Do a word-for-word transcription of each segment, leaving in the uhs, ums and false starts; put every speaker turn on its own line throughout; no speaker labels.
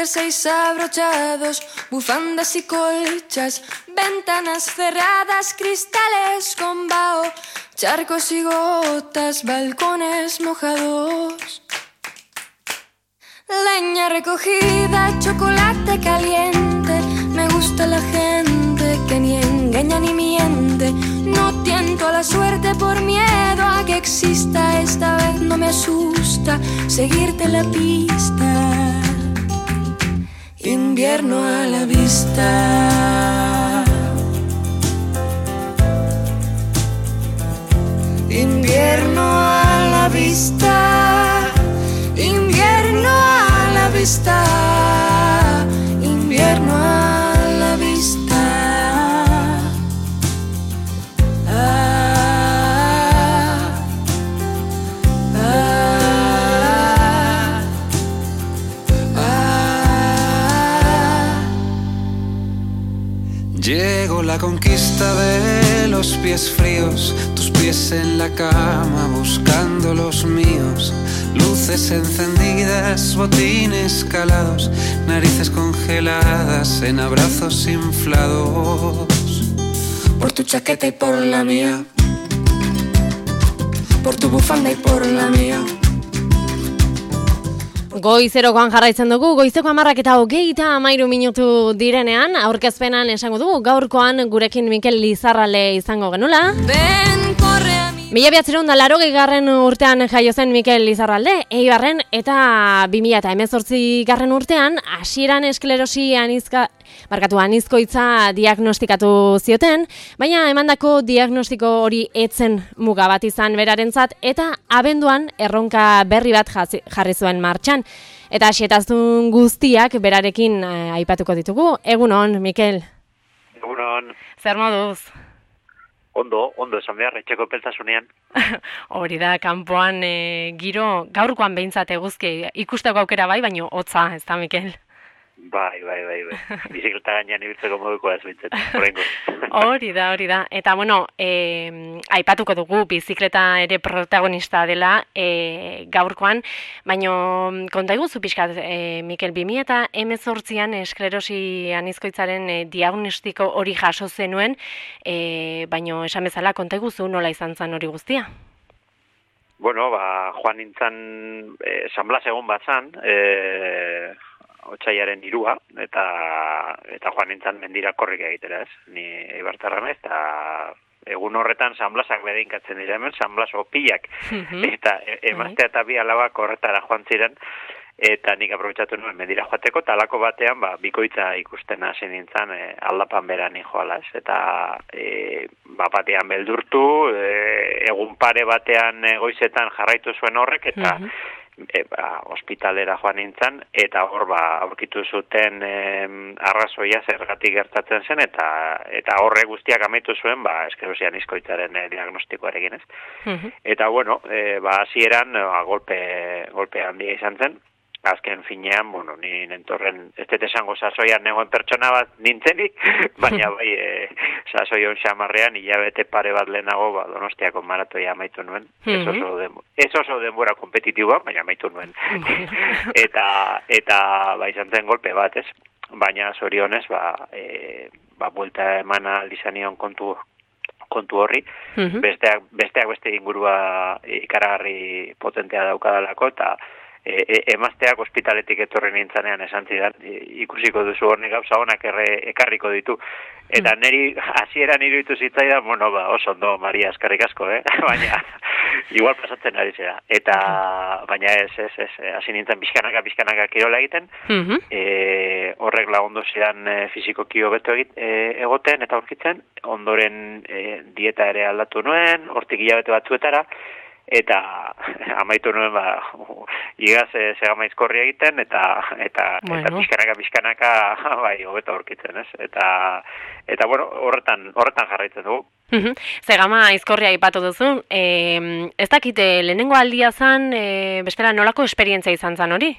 jerseys abrochados, bufandas y colchas, ventanas cerradas, cristales con vaho, charcos y gotas, balcones mojados. Leña recogida, chocolate caliente, me gusta la gente que ni engaña ni miente. No tiento a la suerte por miedo a que exista, esta vez no me asusta seguirte la pista. Invierno a la vista. Invierno a la vista. Invierno a la vista. Invierno a la vista. Ah, ah, ah.
Llegó la conquista de los pies fríos, tus pies en la cama buscando los míos. Luces encendidas, botines calados, narices congeladas en abrazos inflados.
Por tu chaqueta y por la mía, por tu bufanda y por la mía.
Goizerokoan jarraitzen dugu, goizeko hamarrak eta hogeita hamairu minutu direnean, aurkezpenan esango dugu, gaurkoan gurekin Mikel Lizarralde izango genula.
Ben, corre a mi.
Mila behatzerehun eta laurogei garren urtean jaio zen Mikel Lizarralde, Eibarren, eta bi mila hemezortzi garren urtean, hasieran esklerosi anizka, barkatu anizkoitza diagnostikatu zioten, baina emandako diagnostiko hori etzen muga bat izan berarentzat, eta abenduan erronka berri bat jarri zuen martxan. Eta xetazun guztiak berarekin eh, aipatuko ditugu. Egunon, Mikel.
Egunon.
Zer moduz?
Ondo, ondo esan behar, etxeko peltasunean.
Hori da, kanpoan e, giro, gaurkoan behintzat eguzki, ikusteko aukera bai, baino hotza, ez da, Mikel?
Bai, bai, bai, bai. Bizikleta gainean ibiltzeko moduko ez bintzen, horrengo.
Hori da, hori da. Eta, bueno, e, aipatuko dugu, bizikleta ere protagonista dela e, gaurkoan, baino konta iguzu pixkat, e, Mikel, bi mila eta hemezortzian esklerosi anizkoitzaren e, diagnostiko hori jaso zenuen, e, baino esan bezala konta iguzu nola izan zen hori guztia?
Bueno, ba, joan nintzen, e, San Blas egon bat zan, e, otsailaren hirua, eta eta joan nintzen mendira korrika egitera, ez? Ni eibartarra naiz, eta egun horretan San Blasak bedeinkatzen dira hemen, San Blas opilak, mm-hmm. eta e, emaztea eta bi alabak horretara joan ziren, eta nik aprobetxatu nuen mendira joateko, eta alako batean, ba, bikoitza ikusten hasi nintzen e, aldapan beran joala, ez? Eta e, ba, batean beldurtu, e, egun pare batean e, goizetan jarraitu zuen horrek, eta mm-hmm. E, ba, ospitalera joan nintzen, eta hor ba, aurkitu zuten e, arrazoia zergatik gertatzen zen, eta eta horre guztiak amaitu zuen, ba, esklerosi anizkoitzaren e, diagnostikoarekin, ez. Mm-hmm. Eta, bueno, e, ba, hasieran ba, golpe, golpe handia izan zen, azken finean, bueno, ni nentorren, ez dut esango sasoian negoen pertsona bat nintzenik, baina bai, e, sasoion xamarrean, hilabete pare bat lehenago, ba, Donostiako maratoia amaitu nuen. Mm-hmm. Ez oso denbora, ez oso denbora kompetitiboa, baina amaitu nuen. eta, eta, ba, izan zen golpe bat, ez? Baina, zorionez, ba, e, ba, buelta eman aldizanion kontu, kontu horri, mm-hmm. besteak, besteak beste ingurua ikaragarri potentea daukadalako, eta E, e, emazteak ospitaletik etorri nintzanean esan zidan, e, ikusiko duzu horne gauza honak erre, ekarriko ditu. Eta niri hasieran iruditu zitzaidan, bueno, ba, oso ondo, Maria, eskarrik asko, eh? Baina, igual pasatzen ari zera. Eta, baina ez, ez, ez, hasi nintzen bizkanaka, bizkanaka kirola egiten, mm-hmm. e, horrek lagundu zidan e, fizikoki hobeto egit, e, egoten eta aurkitzen, ondoren e, dieta ere aldatu nuen, hortik hilabete batzuetara, eta amaitu nuen ba igaz e, segamaizkorri egiten eta eta bueno. eta pizkanaka pizkanaka bai hobeto aurkitzen, ez? Eta eta bueno, horretan horretan jarraitzen dugu.
Mhm. Segama aizkorria aipatu duzu. Eh, ez dakite lehenengo aldia zan, eh, bestela nolako esperientzia izan zan hori?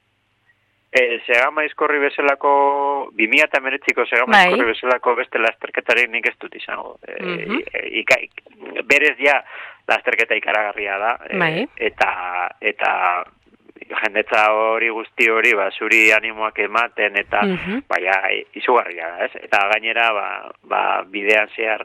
E, segama aizkorri bezalako bi mila hemeretziko segama aizkorri bai. Bezalako beste lasterketaren nik ez dut izango. E, mm-hmm. e, ika, berez ja lasterketa ikaragarria da, e, eta eta jendetza hori guzti hori, ba, zuri animoak ematen, eta, uh-huh. baina, izugarria da, ez? Eta gainera, ba, ba bidean zehar,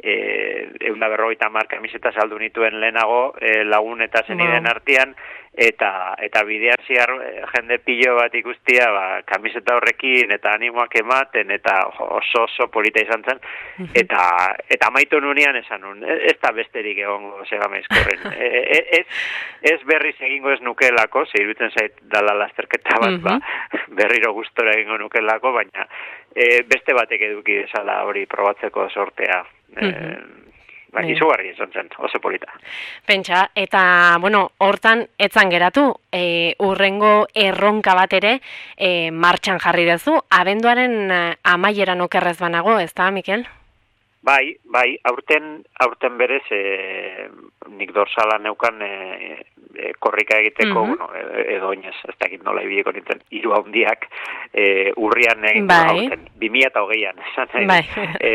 eh, eunda berrogeita hamar kamiseta saldu nituen lehenago, eh, lagun eta zeniden wow. artean, eta eta bidean zehar eh, jende pilo bat ikustia, ba, kamiseta horrekin, eta animoak ematen, eta oso oso polita izan zen, uh-huh. eta eta amaitu nunean esan nun, ez da besterik egongo Segameizkorren. e, ez, ez berriz egingo ez nukelako, ze iruditzen zait dala lasterketa bat, uh-huh. ba, berriro gustora egingo nukelako, baina e, beste batek eduki desala hori probatzeko sortea. Uh-huh. e, Ba, izugarri izan zen, oso polita.
Pentsa, eta, bueno, hortan etzan geratu, e, urrengo erronka bat ere e, martxan jarri dezu, abenduaren amaieran okerrez banago, ez da, Mikel?
Bai, bai, aurten, aurten berez, e, nik dorsala neukan e, e, korrika egiteko, uh-huh. bueno, edo oinez, ez dakit nola ibieko nintzen, hiru handiak e, urrian egin bai. Aurten, bi mila eta hogeian, esan bai. e,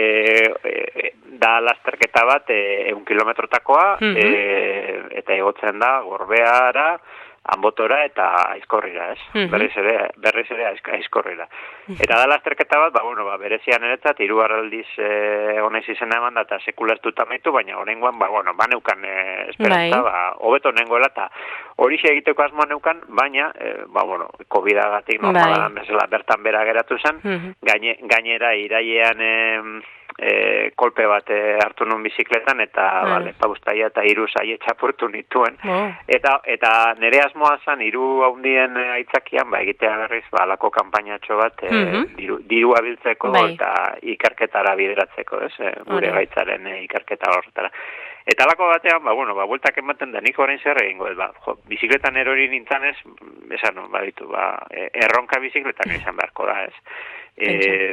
e, da lasterketa bat, e, eun kilometrotakoa, uh-huh. e, eta egotzen da, Gorbeara, Anbotora eta Aizkorrira, ez? Uh-huh. Berriz ere, berriz ere Aizkorrira. Uh-huh. Eta da lasterketa bat, ba, bueno, ba, berezian eretzat, hirugarraldiz e, honez izena eman da, eta sekula ez dut amaitu, baina horrengoan, ba, bueno, ba, neukan e, esperantza, ba, hobeto nengoela, eta hori egiteko asmoa neukan, baina, e, ba, bueno, COVID-agatik normalan bezala bertan bera geratu zen, uh-huh. gaine, gainera irailean e, e, kolpe bat e, hartu nun bizikletan, eta, uh-huh. bale, paustaia eta hiru saie txapurtu nituen, uh-huh. eta, eta nire asmoa zen, hiru haundien aitzakian, ba, egitea berriz, ba, alako kanpainatxo bat, e, uh-huh. diru, dirua biltzeko bai. Eta ikerketara bideratzeko, ez, e, gure Ora. Gaitzaren e, ikerketa horretara. Eta alako batean, ba, bueno, ba, bueltak ematen da, nik orain zer egingo, ba, jo, bizikletan erori nintzen ez, esan, ba, ditu, ba, erronka bizikletan izan beharko da, ez. E,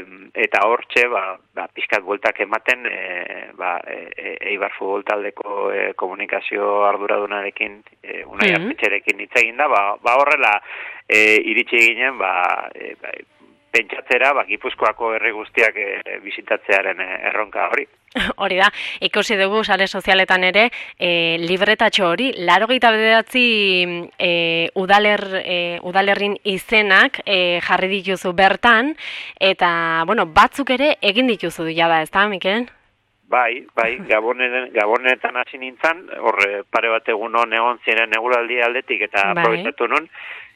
eta hortxe, ba, ba, pixkat bueltak ematen, e, ba, e, Eibar futbol taldeko e, komunikazio arduradunarekin, e, Unai mm-hmm. Arpetxerekin hitz egin da, ba, ba horrela e, iritsi ginen, ba, e, ba, pentsatzera, ba, Gipuzkoako herri guztiak e, bizitatzearen e, erronka hori.
Hori da, ikusi dugu sare sozialetan ere, e, libretatxo hori, laurogeita bederatzi e, udaler, e, udalerrin izenak e, jarri dituzu bertan, eta, bueno, batzuk ere egin dituzu jada, ez da, Mikel?
Bai, bai, gabonetan, gabonetan hasi nintzen, horre pare bat egun hon egon ziren eguraldi aldetik, eta bai. Aprobetatu nun,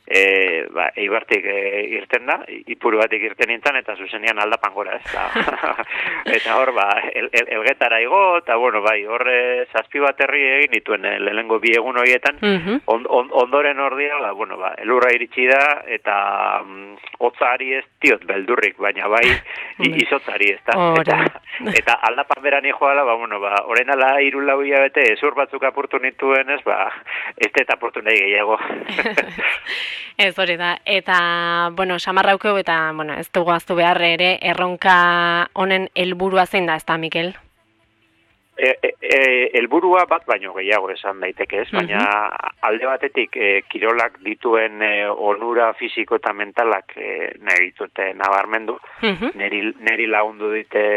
E, ba, Eibartik e, irten da, Ipuru batik irten nintzen, eta zuzenean aldapan gora, ez da. Eta hor, ba, el, el, elgetara igo, eta bueno, bai, horre zazpi bat herri egin dituen, e, lehenengo bi egun horietan, uh-huh. on, on, ondoren ordia, ba, bueno, ba, elurra iritsi da, eta mm, hotzari ez diot beldurrik, baina bai, izotzari ez da. Eta, eta aldapan beran joala, ba, bueno, ba, oren ala hiru lau hilabete, ezur batzuk apurtu nituen, ez, ba, ez eta apurtu nahi gehiago.
Ez hori da, eta, bueno, samarraukeu eta, bueno, ez dugu aztu behar ere, erronka honen helburua zein da, ez da, Mikel?
E, e, e, helburua bat baino gehiago esan daiteke ez, baina uh-huh. alde batetik e, kirolak dituen e, onura fisiko eta mentalak e, nahi ditute nabarmendu, uh-huh. neri, neri lagundu dite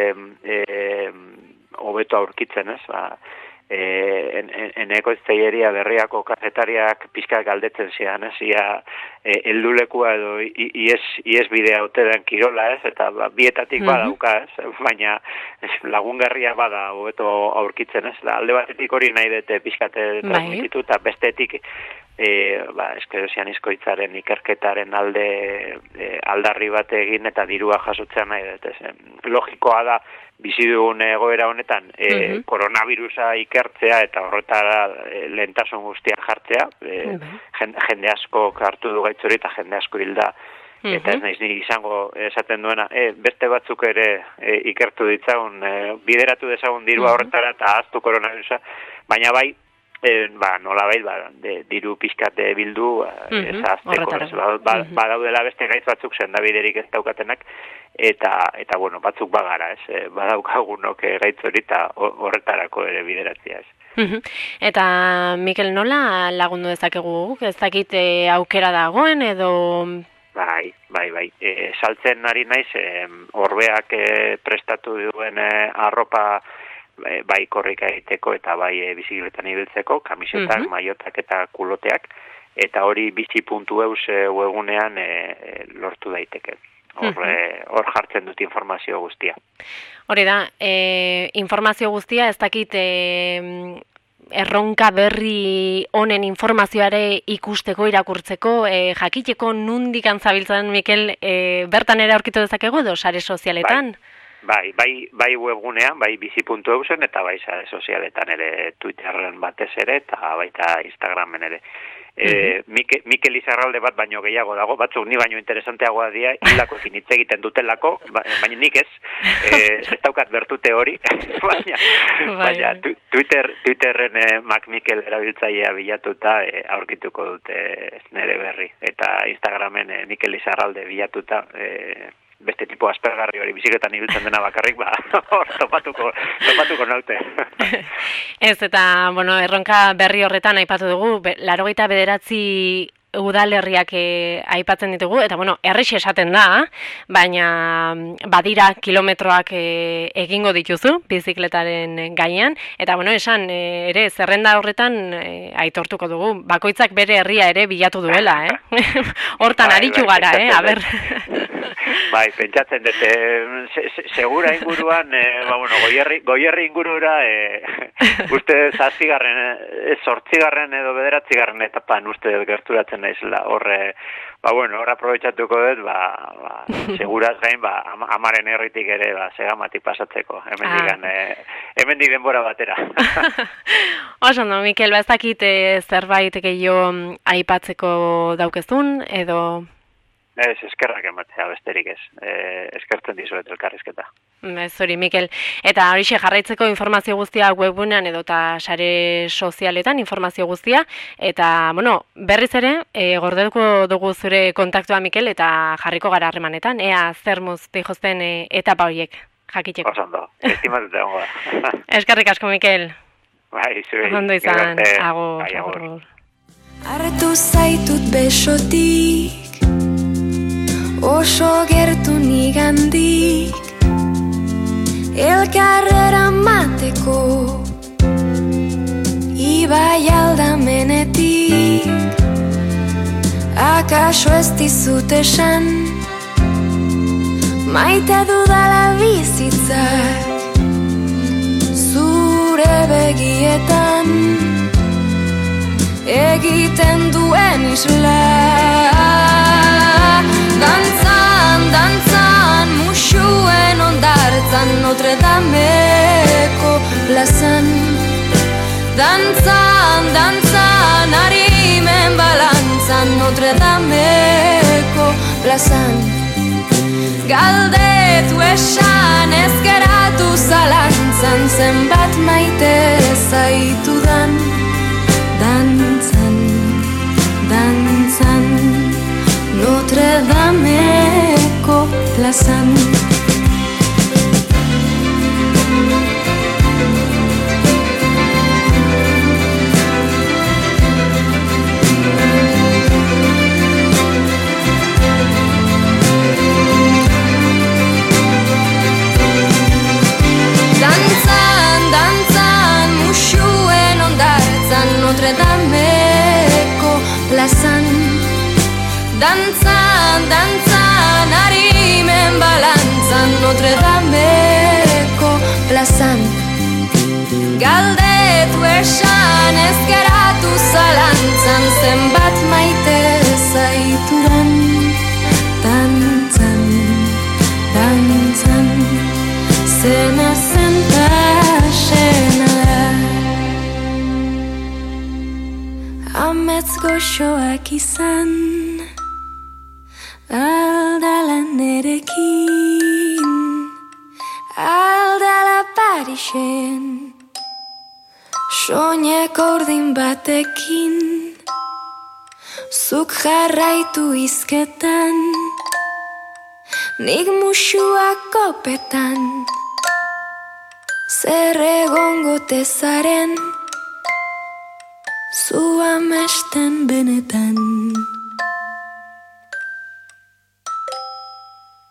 hobeto e, aurkitzen ez, ba, Eh, en, en, eneko ezteieria berriako kazetariak pixka galdetzen zian, ez, ia e, eldulekua edo ies, ies bidea ote den kirola, ez, eta ba, bietatik mm-hmm. badauka, ez, baina ez, lagungarria bada hobeto aurkitzen, ez, da, alde batetik hori nahi dute pixkate transmititu, eta bestetik e, ba, eskerosianizko hitzaren ikerketaren alde e, aldarri bat egin eta dirua jasotzea nahi dute, ez, logikoa da bizi dugun egoera honetan e, uh-huh. koronavirusa ikertzea eta horretara e, lehentasun guztiak jartzea, e, uh-huh. jende, jende asko hartu du gaitzori eta jende asko hilda, uh-huh. eta ez naiz ni izango esaten duena, e, beste batzuk ere e, ikertu ditzagun, e, bideratu dezagun dirua uh-huh. horretara eta ahaztu koronavirusa, baina bai, e, ba, nola bai, ba, de, diru pixkat bildu, uh-huh. ez ahazteko, ez, ba, ba, uh-huh. badaudela beste gaitz batzuk sendabiderik ez daukatenak, eta eta bueno, batzuk bagara, ez, badaukagunok gaitz hori eta horretarako ere bideratzea, ez.
Eta Mikel, nola lagundu dezakegu guk? Ez dakit e, aukera dagoen edo
Bai, bai, bai. E, saltzen ari naiz, e, orbeak e, prestatu duen e, arropa e, bai korrika egiteko eta bai e, bizikletan ibiltzeko, kamisetak, uh-huh. maiotak eta kuloteak. eta hori bizi puntu eus webgunean e, lortu daiteke. Hor, e, hor jartzen dut informazio guztia.
Hori da, e, informazio guztia, ez dakit e, erronka berri honen informazioare ikusteko, irakurtzeko, e, jakiteko nundik antzabiltzen, Mikel, e, bertan ere aurkitu dezakegu edo sare sozialetan?
Bai, bai, bai webgunean, bai bizi puntu eusen, eta bai sare sozialetan ere, Twitterren batez ere, eta baita Instagramen ere. E, Mikel, Mikel Izarralde bat baino gehiago dago, batzuk ni baino interesanteagoa dira, hilakoekin hitz egiten dutelako, baina nik ez, e, ez daukat bertute hori, baina, baina Twitter, Twitterren e, Mac Mikel erabiltzailea bilatuta e, aurkituko dute nere berri, eta Instagramen e, Mikel Izarralde bilatuta, e, beste tipo aspergarri hori biziketan ibiltzen dena bakarrik, ba, hor, topatuko, topatuko naute.
Ez, eta, bueno, erronka berri horretan aipatu dugu, be, laurogeita bederatzi udalerriak e, aipatzen ditugu, eta, bueno, errexe esaten da, baina badira kilometroak e, egingo dituzu, bizikletaren gainean, eta, bueno, esan, e, ere, zerrenda horretan e, aitortuko dugu, bakoitzak bere herria ere bilatu duela, eh? Hortan
bai,
aritu
bai,
gara, eh? Aber...
Bai, pentsatzen dut, e, se, se, segura inguruan, e, ba, bueno, goierri, goierri ingurura, e, uste zazpigarren, e, sortzigarren edo bederatzigarren etapan uste gerturatzen naizela, horre, ba, bueno, hor aprobetxatuko dut, ba, ba, seguraz gain, ba, am, amaren herritik ere, ba, segamatik pasatzeko, hemen ah. digan, e, hemen di denbora batera.
Oso, no, Mikel, ba, ez dakit e, zerbait gehiago aipatzeko daukezun, edo...
Ez, eskerrak ematea, besterik ez. E, eskertzen dizuet elkarrizketa.
Ez hori, Mikel. Eta horixe jarraitzeko informazio guztia webgunean edo eta sare sozialetan informazio guztia. Eta, bueno, berriz ere, e, gordetuko dugu zure kontaktua, Mikel, eta jarriko gara harremanetan. Ea zer muz dijozten e, etapa horiek jakiteko.
Osondo, estimatut egongo da.
Eskerrik asko, Mikel.
Bai, zuei.
Ondo izan, agur.
Bai, agur.
Hartu zaitut besotik, oso gertu nigandik, elkarrera mateko, ibai aldamenetik, akaso ez dizut esan, maite dudala bizitzak, zure begietan, egiten duen isla. Dantzan, dantzan, musuen ondartzan, Notre Dameko plazan. Dantzan, dantzan, harimen balantzan, Notre Dameko plazan. Galdetu esan, ez geratu zalantzan, zenbat maite zaitudan. Dantzan, dantzan, Notre Dameko plazan. Dantzan, dantzan, musuen ondartzan, Notre Dameko plazan. Dantzan, dantzan, harimen balantzan, Notre Dameko plazan. Galdetu esan, ez geratu zalantzan, zenbat maite zaitudan. Dantzan, dantzan, zena zenta sena da. Amets goxoak izan, aldala nerekin, aldala Parisen, soinek ordin batekin, zuk jarraitu izketan, nik musuak kopetan, zer egongo tezaren, zu amesten benetan.